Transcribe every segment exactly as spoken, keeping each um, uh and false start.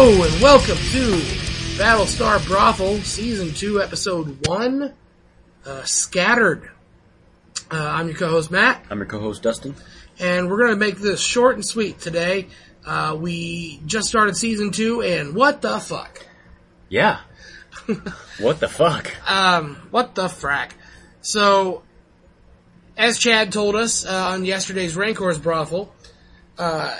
Hello and welcome to Battlestar Brothel Season two Episode one, uh, Scattered. Uh, I'm your co-host Matt. I'm your co-host Dustin. And we're going to make this short and sweet today. Uh, we just started Season two and what the fuck? Yeah. What the fuck? Um, what the frack? So, as Chad told us uh, on yesterday's Rancor's Brothel, uh,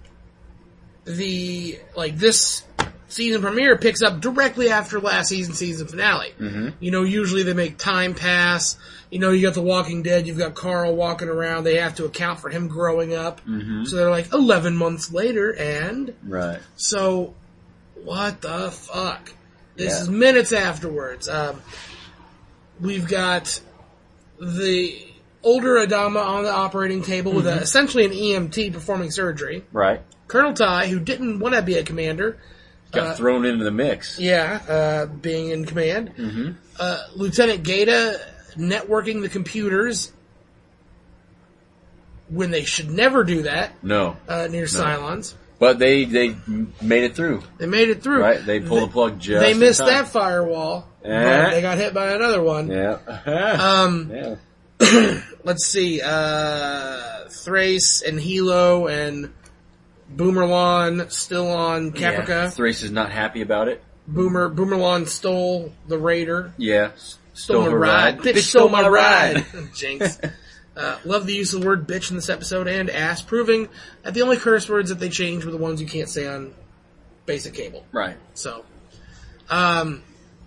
the, like, this season premiere picks up directly after last season's season finale. Mm-hmm. You know, usually they make time pass. You know, you got The Walking Dead, you've got Carl walking around, they have to account for him growing up. Mm-hmm. So they're like, eleven months later, and... Right. So, what the fuck? This Yeah. is minutes afterwards. Um, we've got the older Adama on the operating table Mm-hmm. with a, essentially an E M T performing surgery. Right. Colonel Ty, who didn't want to be a commander. Got uh, thrown into the mix. Yeah, uh, being in command. Mm-hmm. Uh, Lieutenant Gaeta networking the computers when they should never do that No. uh, near No. Cylons. But they, they made it through. They made it through. Right? They pulled They- the plug just They in missed time. that firewall, Eh? but they got hit by another one. Yeah. Um, yeah. let's see, uh, Thrace and Hilo and Boomerlon still on Yeah. Caprica. Thrace is not happy about it. Boomer, Boomerlon stole the Raider. Yeah. S- Stole, my her ride. Bitch, Bitch stole my ride. Jinx. Uh, love the use of the word bitch in this episode and ass, proving that the only curse words that they changed were the ones you can't say on basic cable. Right. So, um,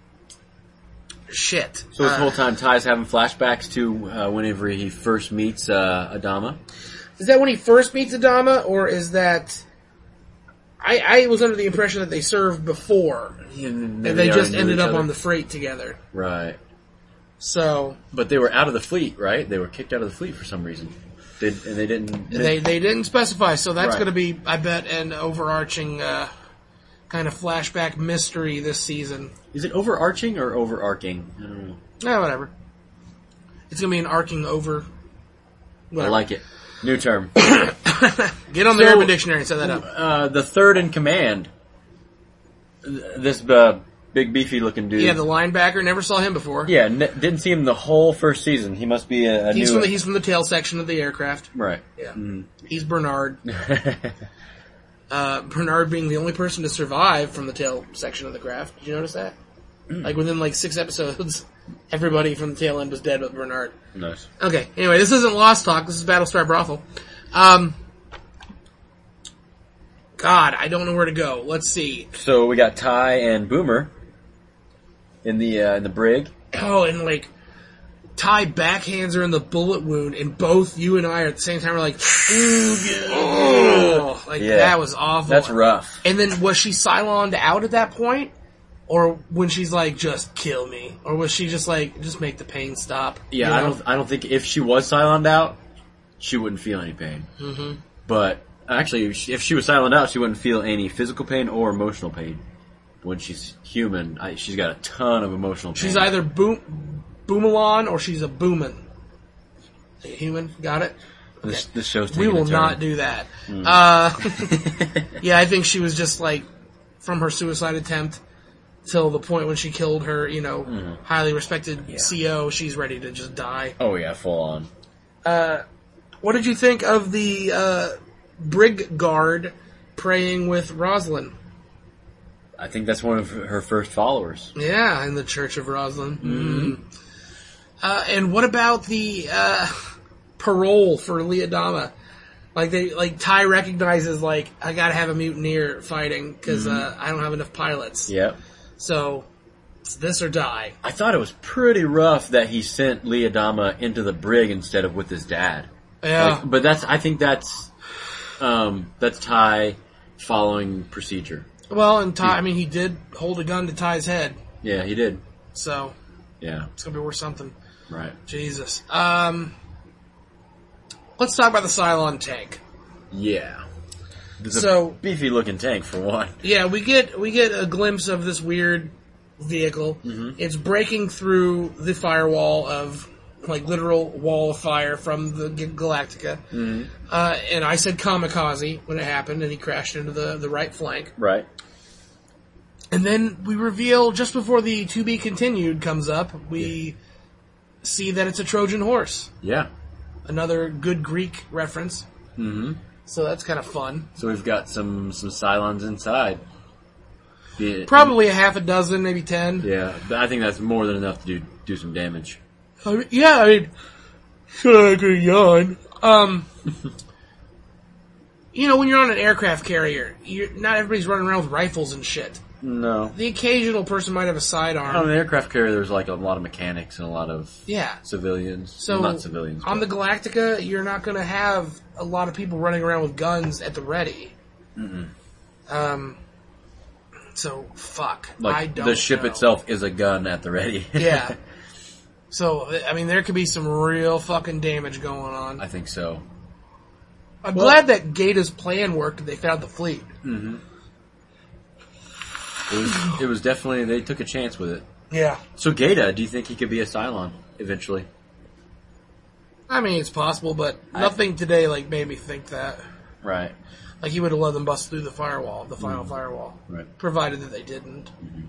shit. So this Uh, whole time Ty's having flashbacks to uh, whenever he first meets uh, Adama. Is that when he first meets Adama, or is that... I, I was under the impression that they served before, and they just ended up on the freight together. Right. So... But they were out of the fleet, right? They were kicked out of the fleet for some reason. Did, and they didn't... They they didn't specify, so that's Right. going to be, I bet, an overarching uh, kind of flashback mystery this season. Is it overarching or overarching? I don't know. Eh, whatever. It's going to be an arcing over... Whatever. I like it. New term. Get on the So, Urban Dictionary and set that up. Uh, the third in command, this uh, big beefy looking dude. Yeah, the linebacker, never saw him before. Yeah, n- didn't see him the whole first season. He must be a, a He's new... from, the, he's from the tail section of the aircraft. Right. Yeah. Mm. He's Bernard. Uh, Bernard being the only person to survive from the tail section of the craft. Did you notice that? Mm. Like within like six episodes, everybody from the tail end was dead but Bernard. Nice. Okay, anyway, this isn't Lost Talk, this is Battlestar Brothel. Um, God, I don't know where to go. Let's see. So we got Ty and Boomer in the uh, in the brig. Oh, and like, Ty backhands her in the bullet wound, and both you and I are at the same time are like, ooh, oh, like Yeah. that was awful. That's rough. And then was she Cyloned out at that point? Or when she's like, just kill me? Or was she just like, just make the pain stop? Yeah, you I know? don't. I don't think if she was silent out, she wouldn't feel any pain. Mm-hmm. But actually, if she- if she was silent out, she wouldn't feel any physical pain or emotional pain. When she's human, I, she's got a ton of emotional pain. She's either boom, Boomalon or she's a Booman. Human, got it? This, this show's We taking will a turn. not do that. Uh, yeah, I think she was just like, from her suicide attempt till the point when she killed her, you know, Mm-hmm. highly respected Yeah. C O, she's ready to just die. Oh yeah, full on. Uh, what did you think of the uh, brig guard praying with Rosalind? I think that's one of her first followers. Yeah, in the Church of Rosalind. Mm-hmm. Mm. Uh, and what about the uh, parole for Leodama? Like they, like Ty recognizes, like I gotta have a mutineer fighting because Mm-hmm. uh, I don't have enough pilots. Yep. So it's this or die. I thought it was pretty rough that he sent Leodama into the brig instead of with his dad. Yeah. Like, but that's, I think that's, um, that's Ty following procedure. Well, and Ty, I mean, he did hold a gun to Ty's head, Yeah, he did. so Yeah, it's gonna be worth something. right. Jesus. Um, let's talk about the Cylon tank. Yeah. It's a So- beefy looking tank for one. Yeah, we get we get a glimpse of this weird vehicle. Mm-hmm. It's breaking through the firewall of, like, literal wall of fire from the G- Galactica. Mm-hmm. Uh, and I said kamikaze when it happened, and he crashed into the, the right flank. Right. And then we reveal, just before the to be continued comes up, we yeah. see that it's a Trojan horse. Yeah. Another good Greek reference. Mm-hmm. So that's kind of fun. So we've got some, some Cylons inside. The, Probably a half a dozen, maybe ten. Yeah, but I think that's more than enough to do do some damage. I mean, yeah, I mean, should I go yawn? Um, you know, when you're on an aircraft carrier, you're, not everybody's running around with rifles and shit. No. The occasional person might have a sidearm. On an aircraft carrier, there's like a lot of mechanics and a lot of yeah. civilians. So well, not civilians. On but. the Galactica, you're not going to have a lot of people running around with guns at the ready. Mm-mm. Um. So fuck. Like I don't the ship know. itself is a gun at the ready. Yeah. So I mean, there could be some real fucking damage going on. I think so. I'm well, glad that Gata's plan worked and they found the fleet. Mm-hmm. It was, it was definitely, they took a chance with it. Yeah. So Gata, do you think he could be a Cylon eventually? I mean, it's possible, but nothing I, today like made me think that. Right. Like he would have let them bust through the firewall, the final mm-hmm. firewall. Right. Provided that they didn't. Mm-hmm.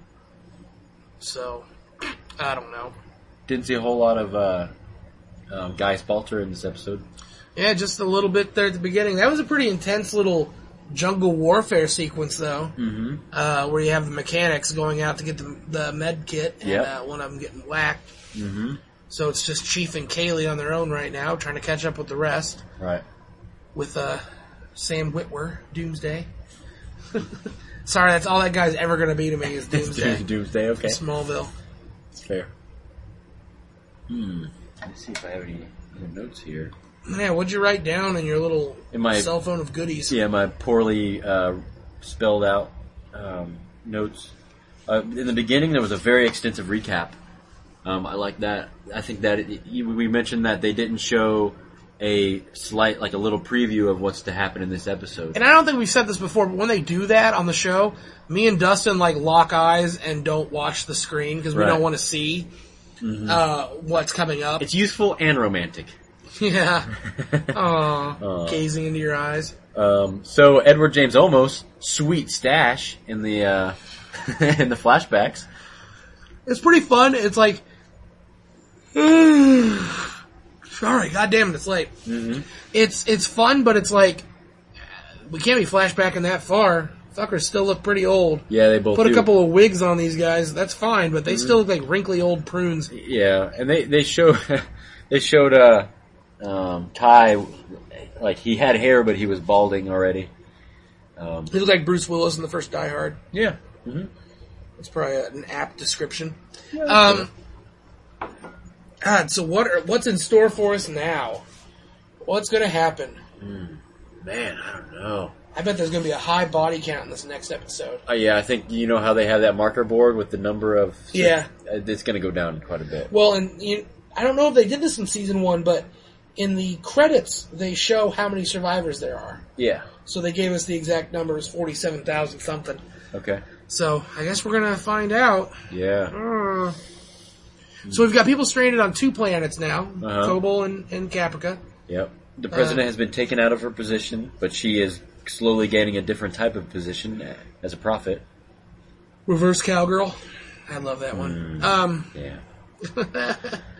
So, I don't know. Didn't see a whole lot of uh, um, Guy Spalter in this episode. Yeah, just a little bit there at the beginning. That was a pretty intense little jungle warfare sequence, though, mm-hmm. uh, where you have the mechanics going out to get the, the med kit, and yep. uh, one of them getting whacked. Mm-hmm. So it's just Chief and Kaylee on their own right now, trying to catch up with the rest. Right. With uh, Sam Witwer, Doomsday. Sorry, that's all that guy's ever going to be to me is Doomsday. Doomsday, okay. Smallville. That's fair. Hmm. Let's see if I have any other notes here. Yeah, what'd you write down in your little in my, cell phone of goodies? Yeah, my poorly uh, spelled out um, notes. Uh, in the beginning, there was a very extensive recap. Um, I like that. I think that it, we mentioned that they didn't show a slight, like a little preview of what's to happen in this episode. And I don't think we've said this before, but when they do that on the show, me and Dustin like lock eyes and don't watch the screen because we right. don't want to see mm-hmm. uh, what's coming up. It's useful and romantic. Yeah. Aww. Gazing into your eyes. Um, so Edward James Olmos, sweet stash in the uh, in the flashbacks. It's pretty fun. It's like, sorry, goddamn it, it's late. Mm-hmm. It's it's fun, but it's like we can't be flashbacking that far. Fuckers still look pretty old. Yeah, they both put do. a couple of wigs on these guys. That's fine, but they mm-hmm. still look like wrinkly old prunes. Yeah, and they they show they showed uh. Um, Ty, like, he had hair, but he was balding already. Um, he looked like Bruce Willis in the first Die Hard. Yeah. Mm-hmm. That's probably a, an apt description. Yeah, um, God, so what are, what's in store for us now? What's going to happen? Mm, man, I don't know. I bet there's going to be a high body count in this next episode. Uh, yeah, I think, you know how they have that marker board with the number of... Yeah. It's going to go down quite a bit. Well, and you, I don't know if they did this in season one, but... in the credits, they show how many survivors there are. Yeah. So they gave us the exact number, it's forty-seven thousand something. Okay. So I guess we're going to find out. Yeah. Uh, so we've got people stranded on two planets now, uh-huh. Kobol and, and Caprica. Yep. The president uh, has been taken out of her position, but she is slowly gaining a different type of position as a prophet. Reverse cowgirl. I love that one. Mm, um, yeah.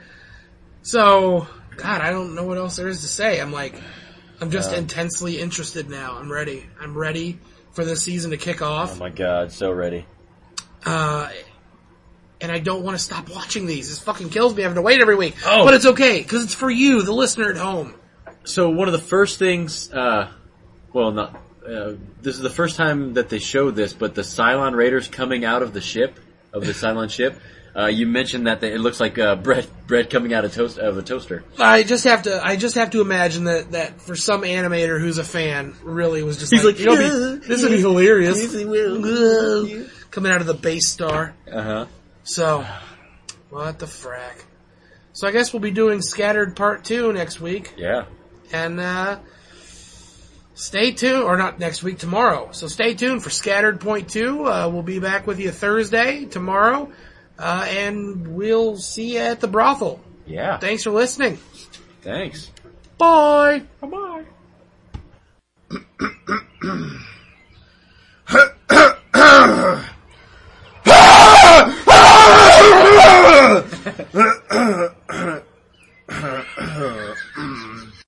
So... God, I don't know what else there is to say. I'm like, I'm just uh, intensely interested now. I'm ready. I'm ready for this season to kick off. Oh my god, so ready. Uh, and I don't want to stop watching these. This fucking kills me having to wait every week. Oh. But it's okay, because it's for you, the listener at home. So one of the first things, uh, well not, uh, this is the first time that they showed this, but the Cylon Raiders coming out of the ship, of the Cylon ship, Uh, you mentioned that they, it looks like uh, bread bread coming out of toast of a toaster. I just have to I just have to imagine that, that for some animator who's a fan really was just He's like, like you know, be, this would be hilarious. Yes, it will. Coming out of the base star. Uh huh. So, what the frack? So I guess we'll be doing Scattered Part Two next week. Yeah. And uh, stay tuned, or not next week, tomorrow. So stay tuned for Scattered Point Two. Uh, we'll be back with you Thursday tomorrow. Uh, and we'll see you at the brothel. Yeah. Thanks for listening. Thanks. Bye. Bye-bye.